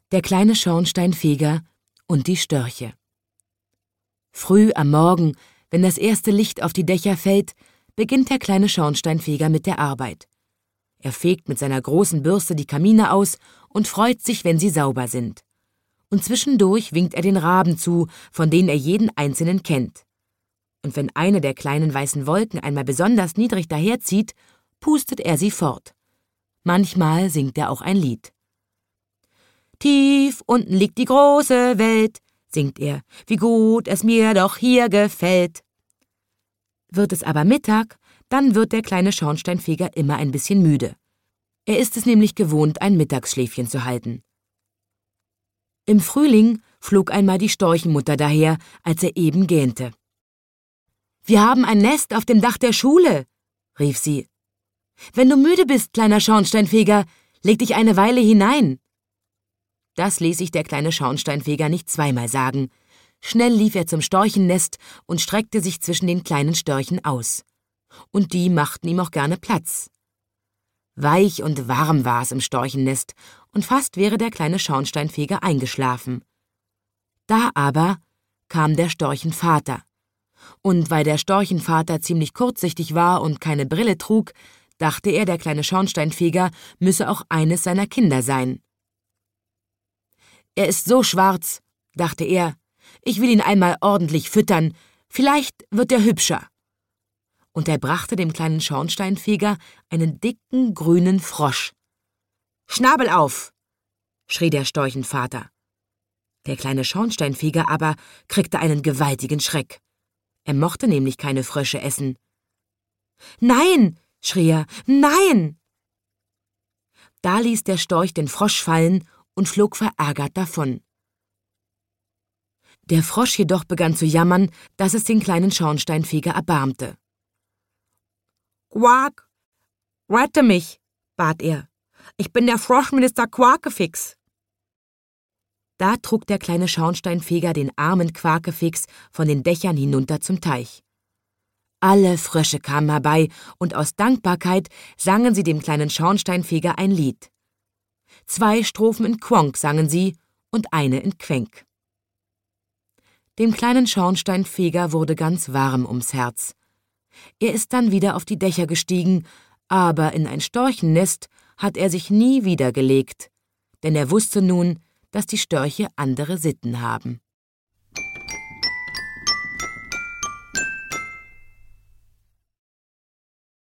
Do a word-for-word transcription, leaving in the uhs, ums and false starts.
Der kleine Schornsteinfeger und die Störche. Früh am Morgen, wenn das erste Licht auf die Dächer fällt, beginnt der kleine Schornsteinfeger mit der Arbeit. Er fegt mit seiner großen Bürste die Kamine aus und freut sich, wenn sie sauber sind. Und zwischendurch winkt er den Raben zu, von denen er jeden einzelnen kennt. Und wenn eine der kleinen weißen Wolken einmal besonders niedrig daherzieht, pustet er sie fort. Manchmal singt er auch ein Lied. »Tief unten liegt die große Welt«, singt er, »wie gut es mir doch hier gefällt.« Wird es aber Mittag, dann wird der kleine Schornsteinfeger immer ein bisschen müde. Er ist es nämlich gewohnt, ein Mittagsschläfchen zu halten. Im Frühling flog einmal die Storchenmutter daher, als er eben gähnte. »Wir haben ein Nest auf dem Dach der Schule«, rief sie. »Wenn du müde bist, kleiner Schornsteinfeger, leg dich eine Weile hinein.« Das ließ sich der kleine Schornsteinfeger nicht zweimal sagen. Schnell lief er zum Storchennest und streckte sich zwischen den kleinen Störchen aus. Und die machten ihm auch gerne Platz. Weich und warm war es im Storchennest, und fast wäre der kleine Schornsteinfeger eingeschlafen. Da aber kam der Storchenvater. Und weil der Storchenvater ziemlich kurzsichtig war und keine Brille trug, dachte er, der kleine Schornsteinfeger müsse auch eines seiner Kinder sein. »Er ist so schwarz«, dachte er, »ich will ihn einmal ordentlich füttern, vielleicht wird er hübscher.« Und er brachte dem kleinen Schornsteinfeger einen dicken, grünen Frosch. »Schnabel auf«, schrie der Storchenvater. Der kleine Schornsteinfeger aber kriegte einen gewaltigen Schreck. Er mochte nämlich keine Frösche essen. »Nein«, schrie er, »nein!« Da ließ der Storch den Frosch fallen und flog verärgert davon. Der Frosch jedoch begann zu jammern, dass es den kleinen Schornsteinfeger erbarmte. »Quack, rette mich«, bat er. »Ich bin der Froschminister Quakefix.« Da trug der kleine Schornsteinfeger den armen Quakefix von den Dächern hinunter zum Teich. Alle Frösche kamen herbei, und aus Dankbarkeit sangen sie dem kleinen Schornsteinfeger ein Lied. Zwei Strophen in Quonk sangen sie und eine in Quenk. Dem kleinen Schornsteinfeger wurde ganz warm ums Herz. Er ist dann wieder auf die Dächer gestiegen, aber in ein Storchennest hat er sich nie wieder gelegt, denn er wusste nun, dass die Störche andere Sitten haben.